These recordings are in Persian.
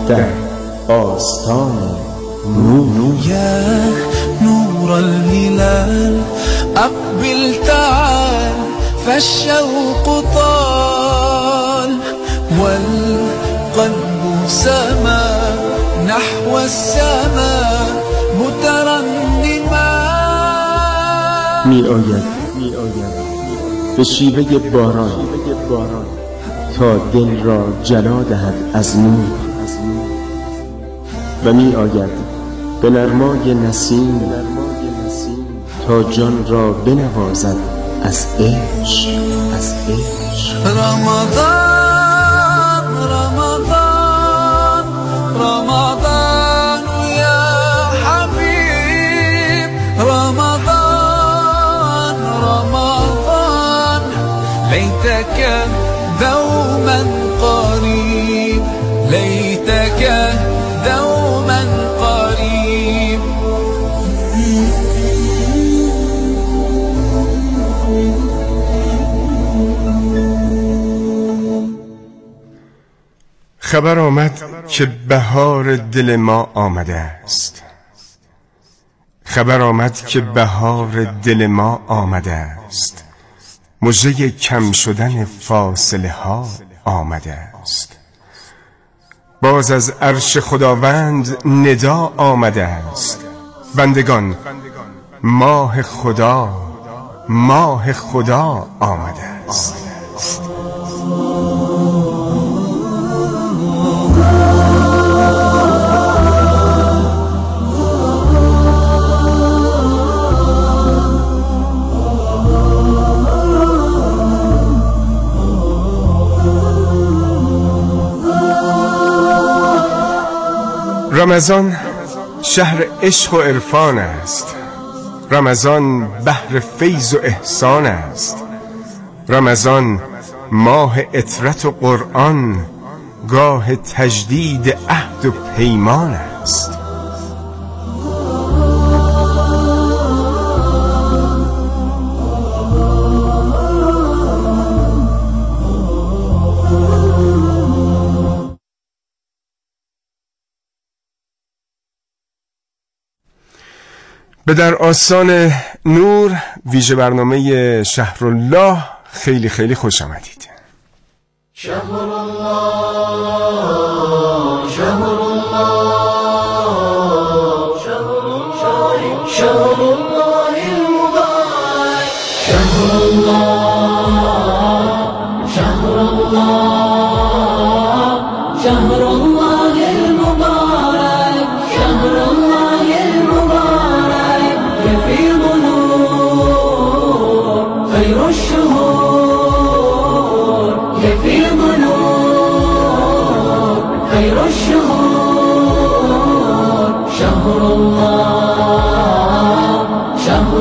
در آستان نور. يا نور الهلال أقبل تعال فالشوق طال والقلب سما نحو السماء مترنما. می آید به شیوه باران تا دل را جلا دهد از نور و می آید به نرمای نسیم تا جان را بنوازد از عشق. رمضان رمضان رمضان يا حبيب رمضان رمضان ليتك دوما قريب ليتك دوما قريب. خبر آمد که بهار دل ما آمده است. خبر آمد که بهار دل ما آمده است. مژده کم شدن فاصله ها آمده است. باز از عرش خداوند ندا آمده است. بندگان ماه خدا آمده است. رمضان شهر عشق و عرفان است. رمضان بحر فیض و احسان است. رمضان ماه عطرت و قرآن، گاه تجدید عهد و پیمان است. به در آستان نور ویژه برنامه شهرالله خیلی خیلی خوش آمدید. شهرالله شهرالله شهرالله المبارك شهرالله شهرالله شهرالله المبارك شهرالله المبارك يفيض نور خير الشهور يفيض نور خير الشهور شهر الله شهر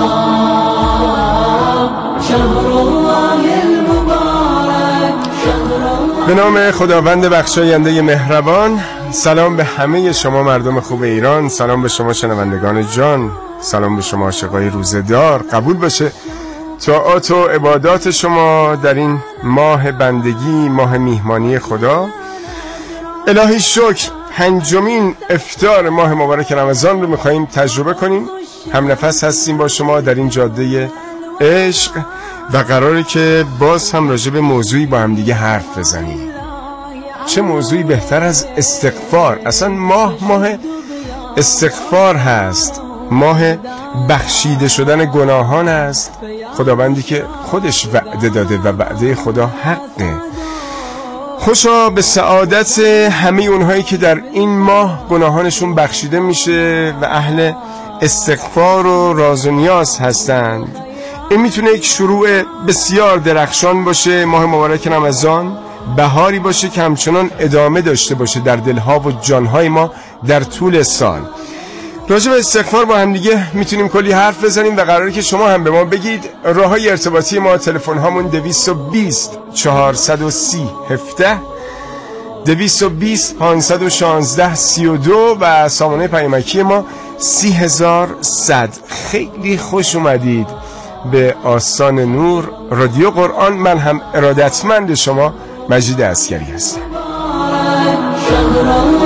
الله شهر الله المبارك شهر الله. به نام خداوند بخشاینده مهربان. سلام به همه شما مردم خوب ایران، سلام به شما شنوندگان جان، سلام به شما عاشقای روزه‌دار. قبول باشه طاعات و عبادات شما در این ماه بندگی، ماه میهمانی خدا. الهی شکر، پنجمین افطار ماه مبارک رمضان رو میخواییم تجربه کنیم. هم نفس هستیم با شما در این جاده عشق و قراره که باز هم راجع به موضوعی با هم دیگه حرف بزنیم. چه موضوعی بهتر از استغفار؟ اصلا ماه استغفار هست، ماه بخشیده شدن گناهان است. خداوندی که خودش وعده داده و وعده خدا حقه. خوشا به سعادت همه اونهایی که در این ماه گناهانشون بخشیده میشه و اهل استغفار و راز و نیاز هستند. این میتونه یک شروع بسیار درخشان باشه. ماه مبارک رمضان بهاری باشه که همچنان ادامه داشته باشه در دلها و جانهای ما در طول سال. راجع به استغفار با هم دیگه میتونیم کلی حرف بزنیم و قراره که شما هم به ما بگید. راههای ارتباطی ما، تلفن هامون 220 430 17 220 516 32 و سامانه پیامکی ما 30100. خیلی خوش اومدید به آستان نور رادیو قرآن. من هم ارادتمند شما مجید عسکری هستم.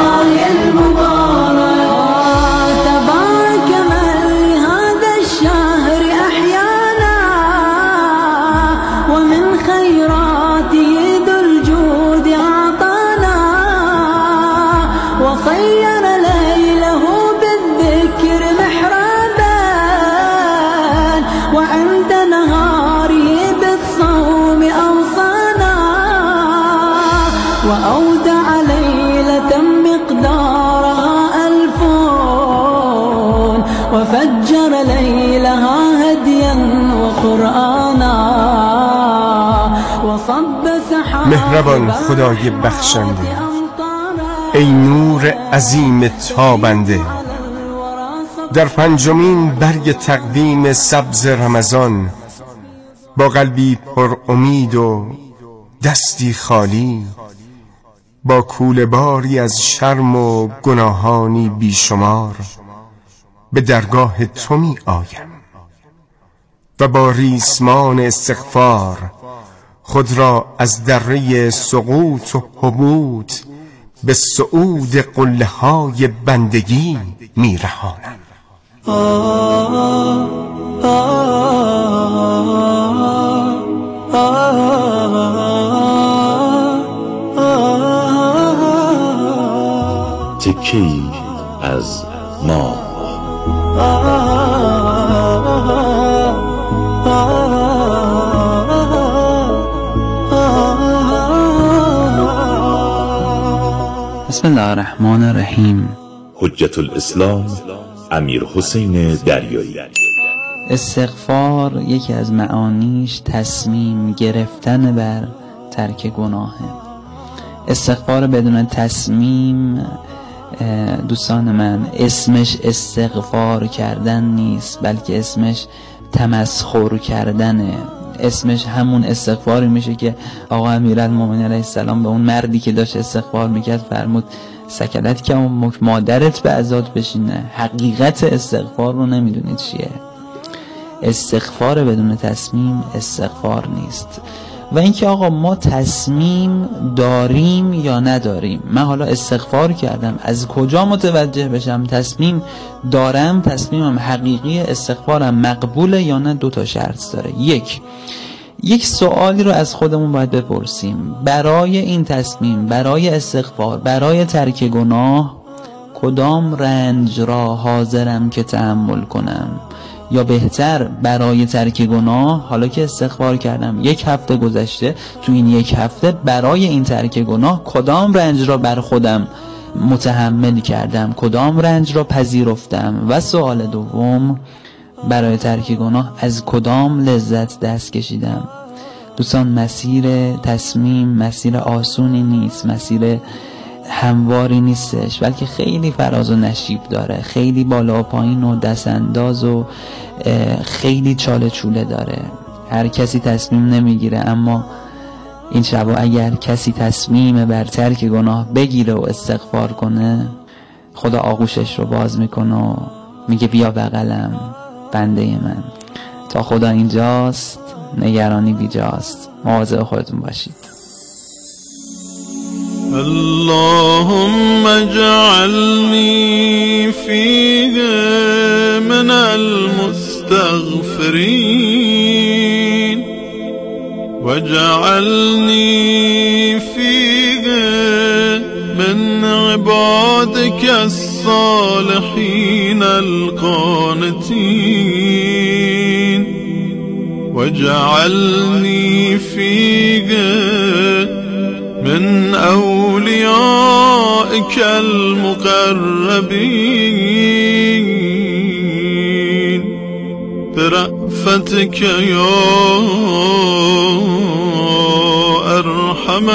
غير ليله بالذكر محرابا وأنت نهاري بالصوم أوصانا وأودع ليلة مقدارها 1000 وفجر ليلها هديا وقرآنا وصب سحابا مهربان خدای بخشنده، ای نور عظیم تابنده، در 5مین برگ تقویم سبز رمضان با قلبی پر امید و دستی خالی، با کوله باری از شرم و گناهانی بیشمار به درگاه تو می آیم و با ریسمان استغفار خود را از دره سقوط و هبوط به صعود قله های بندگی می رهانم. تکی از ما بسم الله الرحمن الرحیم. حجت الاسلام امیر حسین دریایی. استغفار یکی از معانیش تصمیم گرفتن بر ترک گناهه. استغفار بدون تصمیم دوستان من اسمش استغفار کردن نیست، بلکه اسمش تمسخر کردنه. اسمش همون استغفاری میشه که آقا امیرالمومنین علیه السلام به اون مردی که داشت استغفار میکرد فرمود سکلت که مادرت به عزاد بشینه. حقیقت استغفار رو نمیدونید چیه. استغفار بدون تصمیم استغفار نیست. و اینکه آقا ما تصمیم داریم یا نداریم. من حالا استغفار کردم، از کجا متوجه بشم تصمیم دارم، تصمیمم حقیقی، استغفارم مقبوله یا نه؟ 2 شرط داره. یک سوالی رو از خودمون باید بپرسیم. برای این تصمیم، برای استغفار، برای ترک گناه کدام رنج را حاضرم که تحمل کنم؟ یا بهتر برای ترک گناه، حالا که استغفار کردم 1 هفته گذشته، تو این 1 هفته برای این ترک گناه کدام رنج را بر خودم متحمل کردم، کدام رنج را پذیرفتم؟ و سوال دوم، برای ترک گناه از کدام لذت دست کشیدم؟ دوستان مسیر تصمیم مسیر آسونی نیست، مسیر همواری نیستش، بلکه خیلی فراز و نشیب داره، خیلی بالا و پایین و دست انداز و خیلی چاله چوله داره. هر کسی تصمیم نمیگیره، اما این شبا اگر کسی تصمیم بر ترک گناه بگیره و استغفار کنه، خدا آغوشش رو باز میکنه و میگه بیا بغلم بنده من. تا خدا اینجاست نگرانی بیجاست. مواظب خودتون باشید. اللهم اجعلني فيه من المستغفرين واجعلني فيه من عبادك الصالحين القانتين واجعلني فيه من أوليائك المقربين برأفتك يا أرحم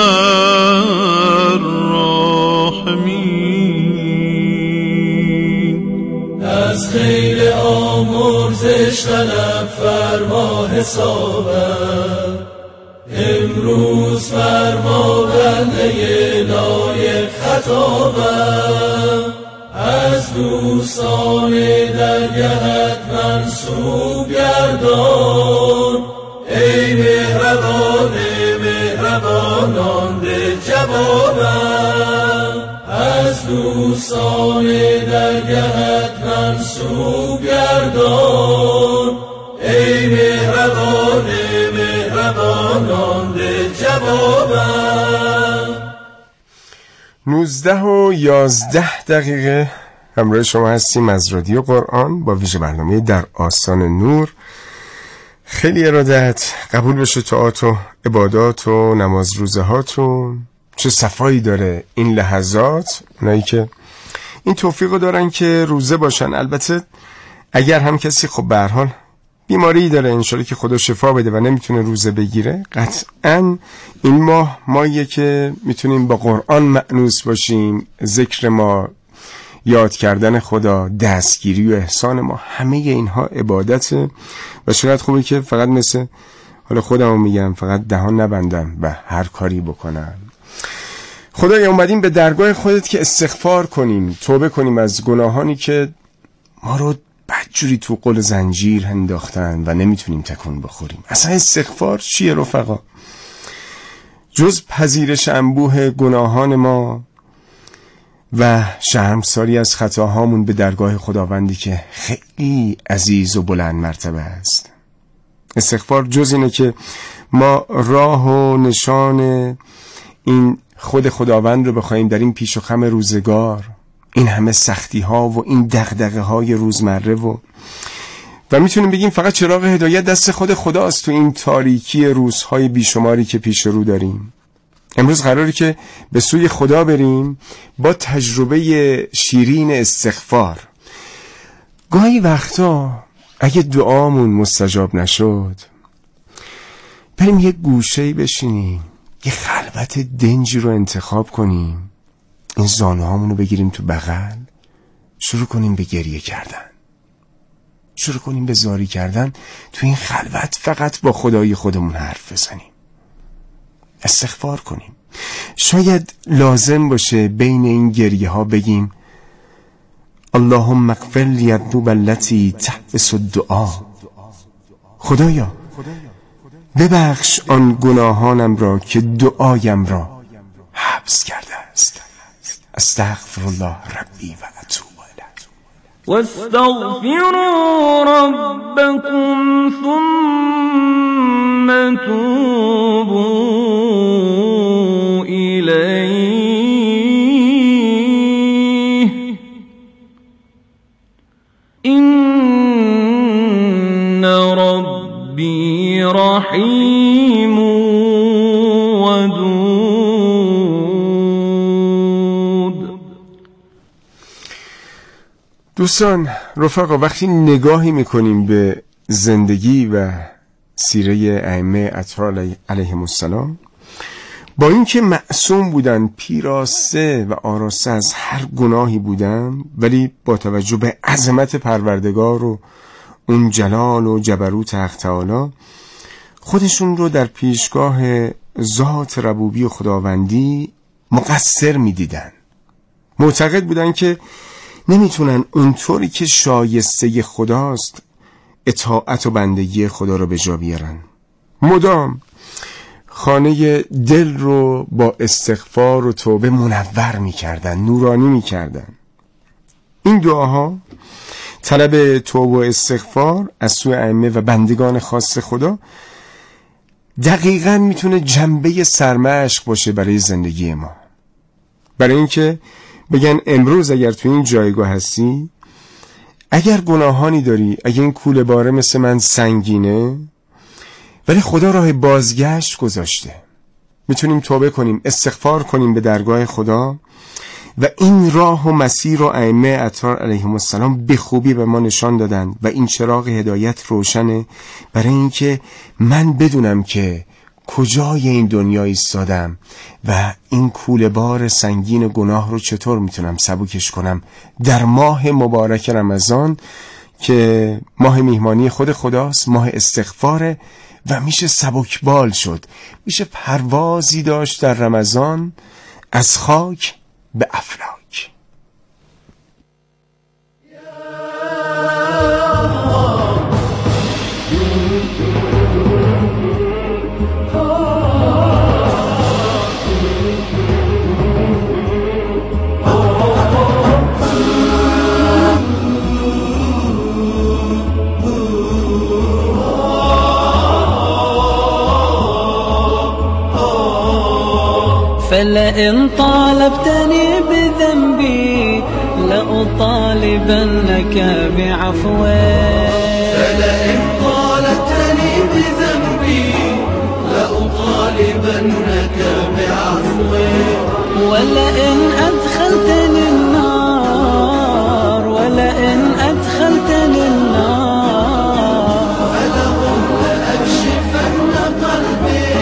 الراحمين. از خیل آمرزش طلب فرما حسابم، امروز فرما بنده لایق خطابم. از دوستان درگهت منصوب گردان، ای مهربان مهربانان به جوابم. از دوستان درگهت منصوب گردان، ای مهربان مهربانان به جوابم. 19:11 همراه شما هستیم از رادیو قرآن با ویژه برنامه در آستان نور. خیلی ارادت قبول بشه طاعات و عبادات و نماز روزه هاتون. چه صفایی داره این لحظات، اونایی که این توفیقو دارن که روزه باشن. البته اگر هم کسی خب به هر حال بیماری داره، انشالله که خدا شفا بده و نمیتونه روزه بگیره، قطعاً این ماهیه که میتونیم با قرآن مأنوس باشیم. ذکر ما، یاد کردن خدا، دستگیری و احسان ما، همه اینها عبادته و چقدر خوبه که فقط مثل حالا خودمو میگم فقط دهان نبندم و هر کاری بکنم. خدای اومدیم به درگاه خودت که استغفار کنیم، توبه کنیم از گناهانی که ما رو بدجوری تو قل زنجیر انداختن و نمیتونیم تکون بخوریم. اصلا استغفار چیه رفقا؟ جز پذیرش انبوه گناهان ما و شرمساری از خطاهامون به درگاه خداوندی که خیلی عزیز و بلند مرتبه است. استغفار جز اینه که ما راه و نشان این خود خداوند رو بخوایم در این پیش و خم روزگار، این همه سختی ها و این دغدغه های روزمره و میتونیم بگیم فقط چراغ هدایت دست خود خداست تو این تاریکی روزهای بیشماری که پیش رو داریم. امروز قراره که به سوی خدا بریم با تجربه شیرین استغفار. گاهی وقتا اگه دعامون مستجاب نشد، بریم یه گوشه‌ای بشینیم، یه خلوت دنجی رو انتخاب کنیم، این زانوهامونو بگیریم تو بغل، شروع کنیم به گریه کردن، شروع کنیم به زاری کردن تو این خلوت، فقط با خدای خودمون حرف بزنیم، استغفار کنیم. شاید لازم باشه بین این گریه ها بگیم اللهم اغفر لی الذنوب التي تحبس الدعا. خدایا ببخش آن گناهانم را که دعایم را حبس کرده است. استغفر الله ربی و اتوب الیه. واستغفروا ربكم ثم توبوا إليه إن ربي رحيم ودود. دوستان، رفقا، وقتی نگاهی میکنیم به زندگی و سیره ائمه اطهار علیهم السلام، با اینکه معصوم بودن، پیراسته و آراسته از هر گناهی بودن، ولی با توجه به عظمت پروردگار و اون جلال و جبروت حق تعالی خودشون رو در پیشگاه ذات ربوبی و خداوندی مقصر میدیدن. معتقد بودن که نمیتونن اونطوری که شایسته خداست اطاعت و بندگی خدا رو به جا بیارن. مدام خانه دل رو با استغفار و توبه منور میکردن، نورانی میکردن. این دعاها، طلب توبه و استغفار از سوی ائمه و بندگان خاص خدا، دقیقاً میتونه جنبه سرمشق باشه برای زندگی ما. برای اینکه بگن امروز اگر تو این جایگاه هستی، اگر گناهانی داری، اگر این کوله باره مثل من سنگینه، ولی خدا راه بازگشت گذاشته، میتونیم توبه کنیم، استغفار کنیم به درگاه خدا و این راه و مسیر و ائمه اطهار علیهم السلام به خوبی به ما نشان دادن و این چراغ هدایت روشنه برای اینکه من بدونم که کجای این دنیا ایستادم و این کوله بار سنگین گناه رو چطور میتونم سبکش کنم در ماه مبارک رمضان که ماه میهمانی خود خداست، ماه استغفاره و میشه سبکبال شد، میشه پروازی داشت در رمضان از خاک به افلاک. ولئن طالبتني بذنبي لأطالبنك بعفوه فلئن طالبتني بذنبي لأطالبنك بعفوه ولئن أدخلتني النار فلهم لأكشفن قلبي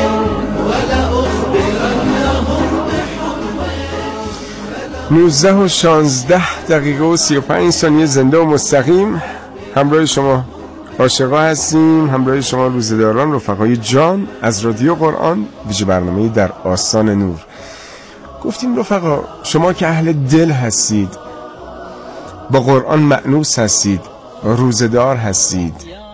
ولأخبرنهم بحبه. 19 و 16 دقیقه و 35 ثانیه زنده و مستقیم همراه شما عاشقا هستیم، همراه شما روزه‌داران، رفقای جان از رادیو قرآن، ویژه برنامه در آستان نور. گفتیم رفقا شما که اهل دل هستید، با قرآن مأنوس هستید، روزه‌دار هستید،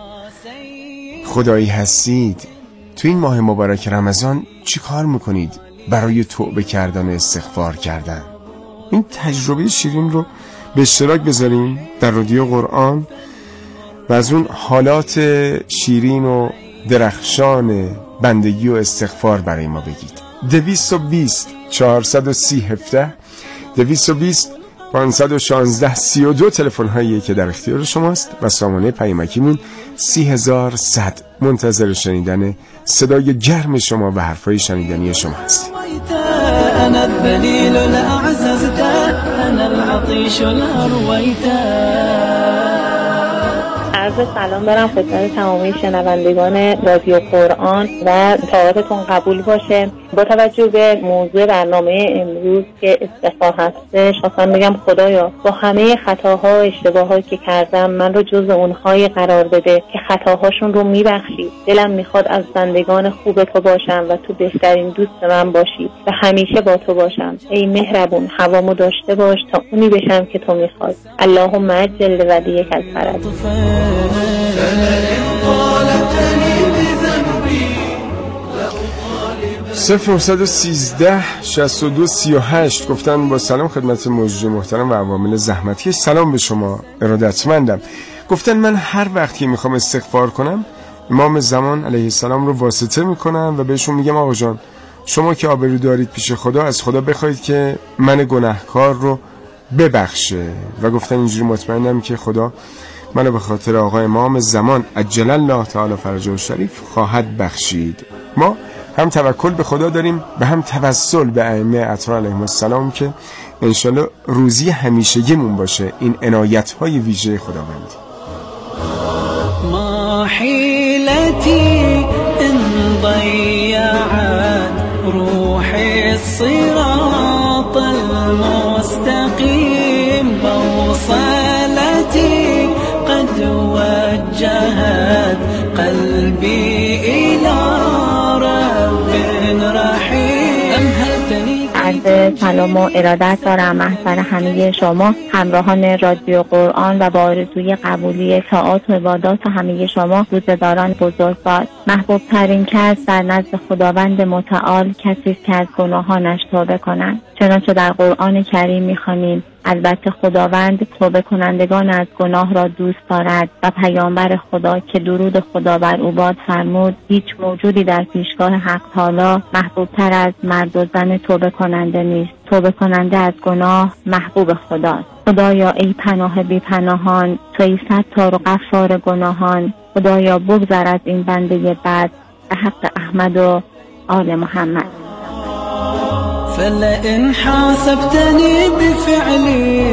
خدایی هستید، تو این ماه مبارک رمضان چی کار میکنید برای توبه کردن و استغفار کردن؟ این تجربه شیرین رو به اشتراک بذاریم در رادیو قرآن و از اون حالات شیرین و درخشان بندگی و استغفار برای ما بگید. 220 430 17 220 516 32 تلفن هایی که در اختیار شماست و سامانه پیامکیمون 30100. منتظر شنیدن صدای گرم شما و حرفای شنیدنی شما هستیم. أنا الذليل لا عززت أنا العطيش لا رويت. عرض سلام دارم خدمت تمامی شنوندگان رادیو قرآن و طاعتتون قبول باشه. با توجه به موضوع برنامه امروز که استغفار هستش، خواستم بگم خدایا با همه خطاها و اشتباهایی که کردم من رو جز اونهایی قرار بده که خطاهاشون رو میبخشی. دلم میخواد از بندگان خوب تو باشم و تو بهترین دوست من باشی و همیشه با تو باشم. ای مهربون هوامو داشته باش تا اونی بشم که تو میخواد. اللهم عجل ولیک الفرج. 0913 62 38 گفتن با سلام خدمت موجود محترم و عوامل زحمتی. سلام به شما ارادتمندم. گفتن من هر وقت که میخوام استغفار کنم امام زمان علیه السلام رو واسطه میکنم و بهشون میگم آقا جان شما که آبرو دارید پیش خدا از خدا بخواید که من گناهکار رو ببخشه و گفتن اینجوری مطمئنم که خدا منو به خاطر آقای امام زمان عجل الله تعالی فرجه الشریف خواهد بخشید. ما هم توکل به خدا داریم و هم توسل به ائمه اطهار علیهم السلام که انشالله روزی همیشگیمون باشه این عنایت‌های ویژه خداوندی. ما حیلتی ان ضیعت روحی الصراط المستقیم بوصلتی قد وجهت قلبی الى رب رحیم. عرض سلام و ارادت دارم محضر همه شما همراهان رادیو قرآن و با آرزوی قبولی طاعات و عبادات همه شما روزه‌داران بزرگوار. محبوب ترین کس در نزد خداوند متعال کسی است که از گناهانش توبه کنند. چنانچه در قرآن کریم می‌خوانیم البته خداوند توبه کنندگان از گناه را دوست دارد و پیامبر خدا که درود خدا بر او باد فرمود هیچ موجودی در پیشگاه حق تعالی محبوب تر از مرد و زن توبه کننده نیست. توبه کننده از گناه محبوب خداست. خدایا ای پناه بی پناهان، تویی ستار و غفار گناهان. خدایا بگذر از این بنده بد به حق احمد و آل محمد. فلئن حاسبتني بفعلي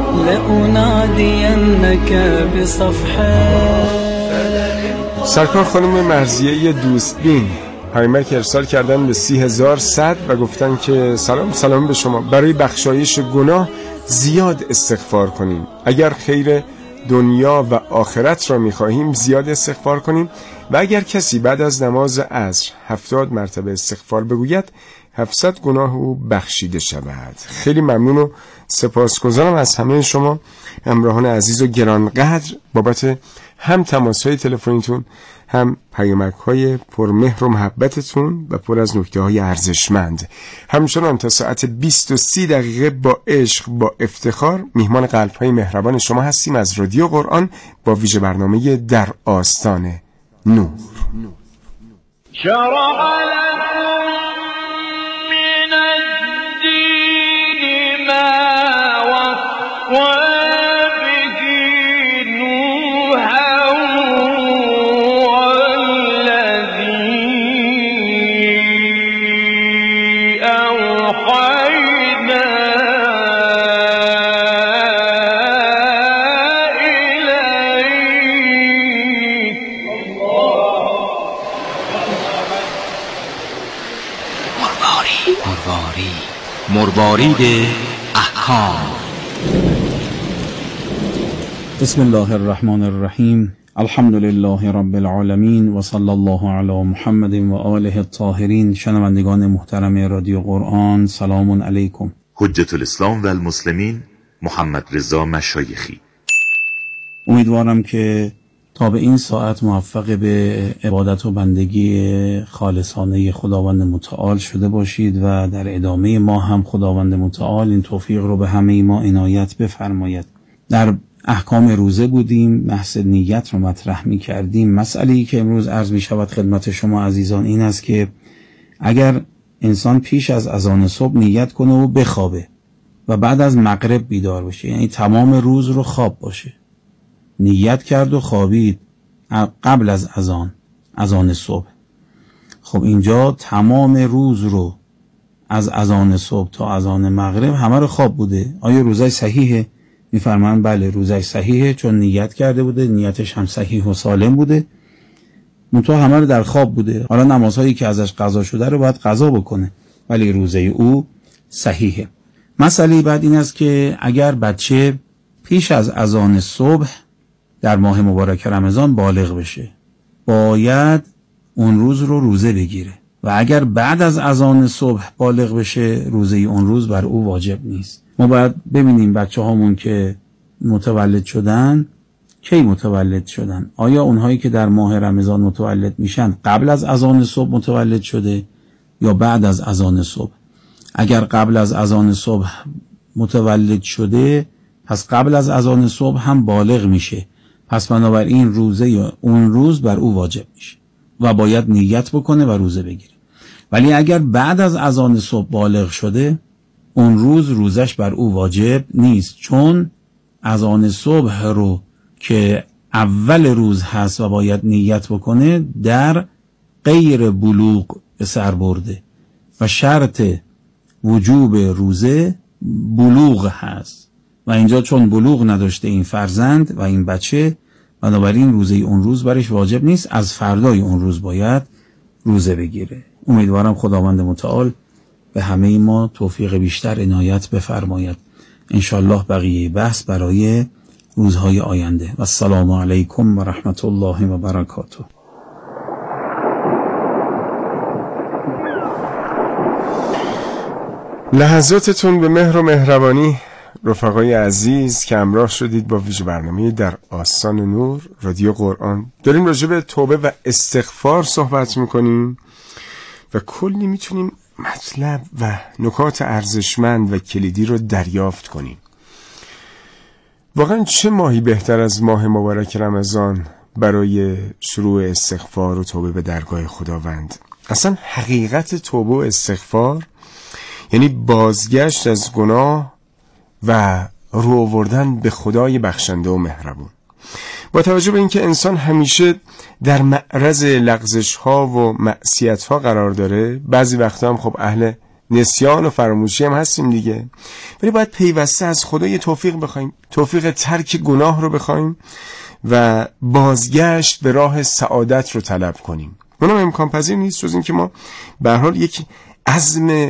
لأنادينك بصفحه. سرکار خانم مرضیه دوستبین پیامک ارسال کردن به 30100 و گفتن که سلام به شما. برای بخشایش گناه زیاد استغفار کنیم. اگر خیر دنیا و آخرت را می‌خواهیم زیاد استغفار کنیم و اگر کسی بعد از نماز عصر 70 مرتبه استغفار بگوید 700 گناه او بخشیده شود. خیلی ممنون و سپاسگزارم از همه شما همراهان عزیز و گرانقدر بابت هم تماس‌های تلفنیتون هم پیامک‌های پرمهر و محبتتون و پر از نکته‌های ارزشمند. همچنان تا ساعت 20:30 دقیقه با عشق با افتخار میهمان قلب‌های مهربان شما هستیم از رادیو قرآن با ویژه برنامه در آستان نور. شرع لكم من مروارید احکام. بسم الله الرحمن الرحیم. الحمد لله رب العالمین و صلی الله علی محمد و آله الطاهرین. شنوندگان محترم رادیو قرآن، سلام علیکم. حجت الاسلام و المسلمین محمد رضا مشایخی. امیدوارم که تا به این ساعت موفق به عبادت و بندگی خالصانه خداوند متعال شده باشید و در ادامه ما هم خداوند متعال این توفیق رو به همه ما عنایت بفرماید. در احکام روزه بودیم، بحث نیت رو مطرح می کردیم. مسئله‌ای که امروز عرض می شود خدمت شما عزیزان این است که اگر انسان پیش از اذان صبح نیت کنه و بخوابه و بعد از مغرب بیدار بشه، یعنی تمام روز رو خواب باشه، نیت کرد و خوابید قبل از اذان صبح، خب اینجا تمام روز رو از اذان صبح تا اذان مغرب همه رو خواب بوده. آیا روزه صحیحه؟ میفرمان بله روزه صحیحه، چون نیت کرده بوده، نیتش هم صحیح و سالم بوده، منتها همه رو در خواب بوده. حالا نمازهایی که ازش قضا شده رو باید قضا بکنه، ولی روزه او صحیحه. مسئله بعد این است که اگر بچه پیش از اذان صبح در ماه مبارک رمضان بالغ بشه، باید اون روز رو روزه بگیره و اگر بعد از اذان صبح بالغ بشه، روزه اون روز بر او واجب نیست. ما باید ببینیم بچه هامون که متولد شدن کی متولد شدن. آیا اونهایی که در ماه رمضان متولد میشن قبل از اذان صبح متولد شده یا بعد از اذان صبح؟ اگر قبل از اذان صبح متولد شده، پس قبل از اذان صبح هم بالغ میشه، پس بنابراین روزه یا اون روز بر او واجب میشه و باید نیت بکنه و روزه بگیره. ولی اگر بعد از اذان صبح بالغ شده، اون روز روزش بر او واجب نیست، چون اذان صبح رو که اول روز هست و باید نیت بکنه در غیر بلوغ به سر برده و شرط وجوب روزه بلوغ هست و اینجا چون بلوغ نداشته این فرزند و این بچه، بنابراین روزه اون روز برش واجب نیست، از فردای اون روز باید روزه بگیره. امیدوارم خداوند متعال به همه ما توفیق بیشتر عنایت بفرماید. انشالله بقیه بحث برای روزهای آینده. و السلام علیکم و رحمت الله و برکاته. لحظاتتون به مهر و مهربانی رفقای عزیز که همراه شدید با ویژه برنامه در آستان نور رادیو قرآن. داریم راجع به توبه و استغفار صحبت میکنیم و کلی میتونیم مطلب و نکات ارزشمند و کلیدی رو دریافت کنیم. واقعا چه ماهی بهتر از ماه مبارک رمضان برای شروع استغفار و توبه به درگاه خداوند. اصلا حقیقت توبه و استغفار یعنی بازگشت از گناه و رو آوردن به خدای بخشنده و مهربون. با توجه به اینکه انسان همیشه در معرض لغزش ها و معصیت ها قرار داره، بعضی وقتا هم خب اهل نسیان و فراموشی هم هستیم دیگه، ولی باید پیوسته از خدای توفیق بخوایم، توفیق ترک گناه رو بخوایم و بازگشت به راه سعادت رو طلب کنیم. اونم امکان پذیر نیست جز این که ما به هر حال یک عزم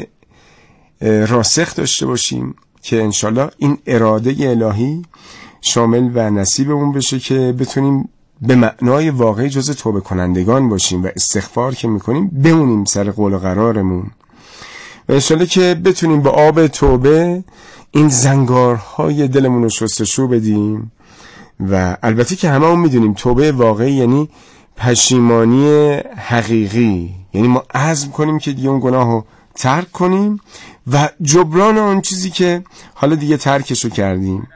راسخ داشته باشیم که انشالله این اراده الهی شامل و نصیبمون بشه که بتونیم به معنای واقعی جز توبه کنندگان باشیم و استغفار که میکنیم بمونیم سر قول و قرارمون و انشالله که بتونیم با آب توبه این زنگارهای دلمون رو شستشو بدیم. و البته که همه هم میدونیم توبه واقعی یعنی پشیمانی حقیقی، یعنی ما عزم کنیم که دیگه اون گناه رو ترک کنیم و جبران اون چیزی که حالا دیگه ترکشو کردیم.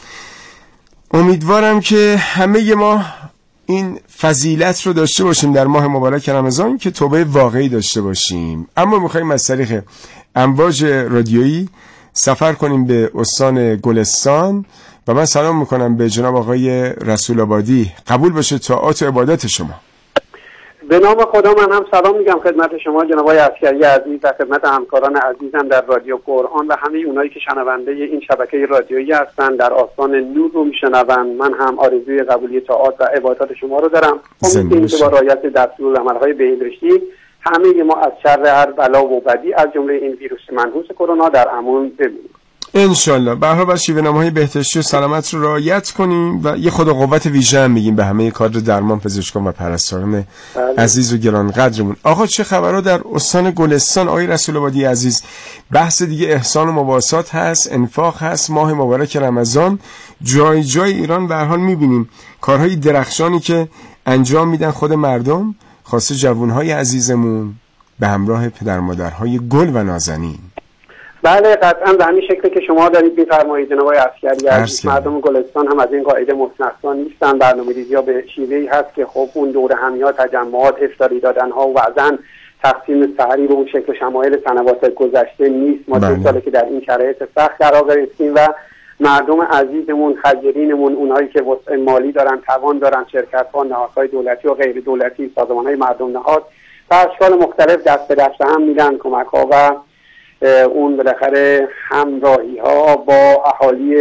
امیدوارم که همه ما این فضیلت رو داشته باشیم در ماه مبارک رمضان که توبه واقعی داشته باشیم. اما میخواییم از طریق امواج رادیویی سفر کنیم به استان گلستان و من سلام میکنم به جناب آقای رسول آبادی. قبول باشه طاعات و عبادت شما. به نام خدا من هم سلام میگم خدمت شما جناب آقای عسکری عزیز و خدمت همکاران عزیزم در رادیو قرآن و همه اونایی که شنونده این شبکه رادیویی هستن در آستان نور رو میشنون. من هم آرزوی قبولی طاعات و عبادات شما رو دارم. امیدوارم که با رعایت دستورالعمل‌های بهداشتی همه ما از شر هر بلا و بدی از جمله این ویروس منحوس کرونا در امان بمونیم انشالله. به هر حال شیوه‌نامه‌های بهداشتی و سلامت رو رعایت کنیم و یه خود قوت ویژه هم میگیم به همه کادر درمان، پزشکان و پرستاران عزیز و گرانقدرمون. آقا چه خبرها در استان گلستان؟ آقای رسول آبادی عزیز، بحث دیگه احسان و مواسات هست، انفاق هست، ماه مبارک رمضان، جای جای ایران به هر حال میبینیم کارهای درخشانی که انجام میدن خود مردم، خاصه جوانهای عزیزمون به همراه پدر مادرهای گل و نازنین. بله قطعا به همین شکلی که شما دارید می‌فرمایید جناب آقای عسکری، مردم گلستان هم از این قاعده مستثنا نیستن. برنامه‌ریزی‌ها به شیوهی هست که خب اون دوره همی‌ها، تجمعات، افطاری دادن‌ها و بعضن تقسیم سحری به اون شکل شمایل سنوات گذشته نیست. ما 2 ساله که در این شرایط سخت قرار گرفتیم و مردم عزیزمون، خیرینمون، اونایی که وسع مالی دارن، توان دارن، شرکت‌ها، نهادهای دولتی و غیر دولتی، سازمان‌های مردم نهاد به اشکال مختلف دست به دست هم میدن کمک‌ها و اون بالاخره همراهی ها با اهالی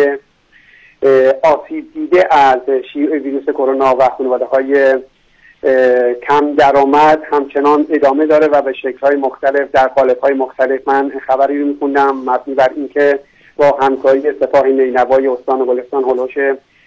آسیب دیده از شیوع ویروس کرونا و خانواده های کم درآمد همچنان ادامه داره و به شکل های مختلف در قالب های مختلف. من خبری رو میخوندم مبنی بر اینکه با همکاری سپاه نینوای استان گلستان هلوش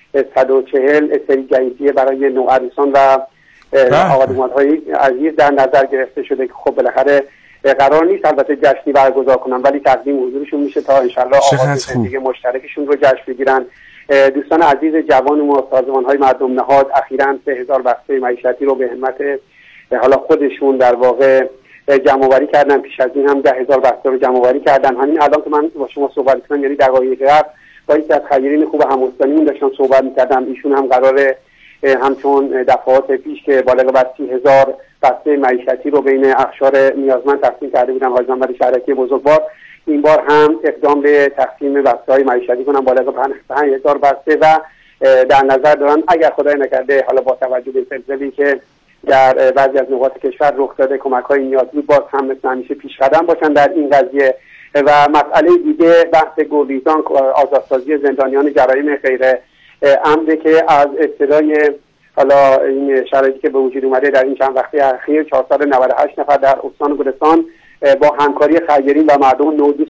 140 سری جهیزیه برای نوعروسان و آقادمادهای عزیز در نظر گرفته شده که خب بالاخره قرار نیست البته جشنی برگزار کنن ولی تقدیم حضورشون میشه تا انشالله آغاز زندگی مشترکشون رو جشن بگیرن. دوستان عزیز جوان ما، سازمان‌های مردم نهاد اخیراً 3000 بسته معیشتی رو به همت حالا خودشون در واقع جمع‌آوری کردن. پیش از این هم 10000 بسته رو جمع‌آوری کردن. همین الان که من با شما صحبت می‌کنم یعنی دقایق قبل با یکی از خیرین خوب هم‌استانیمون داشتم صحبت می‌کردم. ایشون هم قراره همچون دفعات پیش که بالغ بر 30000 بسته معیشتی رو بین اقشار نیازمند تقسیم کرده بودن حاج محمد شرکی بزرگوار، این بار هم اقدام به تقسیم بسته‌های معیشتی کنن بالغ 5000 بسته و در نظر دارن اگر خدای نکرده حالا با توجه به زلزله‌ای که در بعضی از نقاط کشور رخ داده کمک‌های نیازی باز هم مثل همیشه پیشقدم باشن در این قضیه. و مسئله دیگه بحث گوریزان، آزادسازی زندانیان جرایم غیر عمده که از ابتدای حالا این شرایطی که به وجود اومده در این چند وقته اخیر 498 نفر در استان گلستان با همکاری خیرین و مردم